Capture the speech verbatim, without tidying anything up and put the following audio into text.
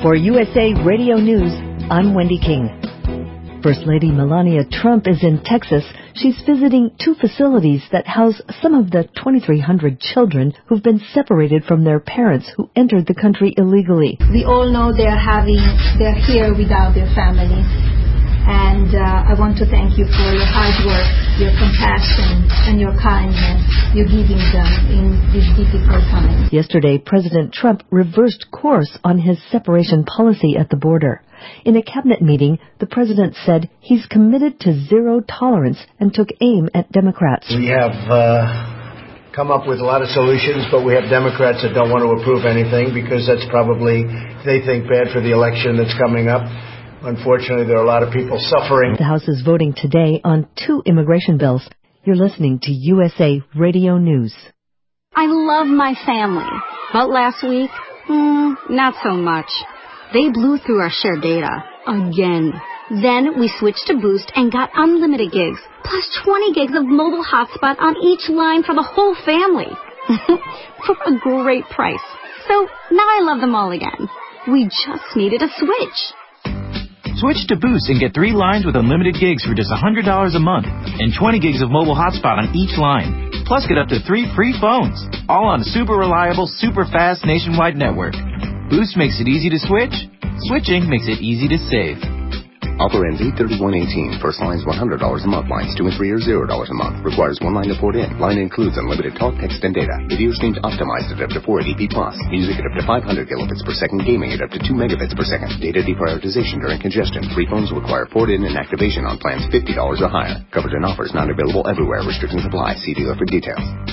For U S A Radio News, I'm Wendy King. First Lady Melania Trump is in Texas. She's visiting two facilities that house some of the twenty-three hundred children who've been separated from their parents who entered the country illegally. We all know they're having, they're here without their families. And uh, I want to thank you for your hard work, your compassion, and your kindness you're giving them in this difficult time. Yesterday, President Trump reversed course on his separation policy at the border. In a cabinet meeting, the president said he's committed to zero tolerance and took aim at Democrats. We have uh, come up with a lot of solutions, but we have Democrats that don't want to approve anything because that's probably, they think, bad for the election that's coming up. Unfortunately, there are a lot of people suffering. The House is voting today on two immigration bills. You're listening to U S A Radio News. I love my family, but last week, mm, not so much. They blew through our shared data again. Then we switched to Boost and got unlimited gigs, plus twenty gigs of mobile hotspot on each line for the whole family. For a great price. So now I love them all again. We just needed a switch. Switch to Boost and get three lines with unlimited gigs for just one hundred dollars a month and twenty gigs of mobile hotspot on each line. Plus, get up to three free phones, all on a super reliable, super fast nationwide network. Boost makes it easy to switch. Switching makes it easy to save. Offer ends eight thirty-one eighteen. First line is one hundred dollars a month. Lines two and three are zero dollars a month. Requires one line to port in. Line includes unlimited talk, text, and data. Video streams optimized at up to four eighty p plus. Music at up to five hundred kilobits per second. Gaming at up to two megabits per second. Data deprioritization during congestion. Free phones require port in and activation on plans fifty dollars or higher. Coverage and offers not available everywhere. Restrictions apply. See dealer for details.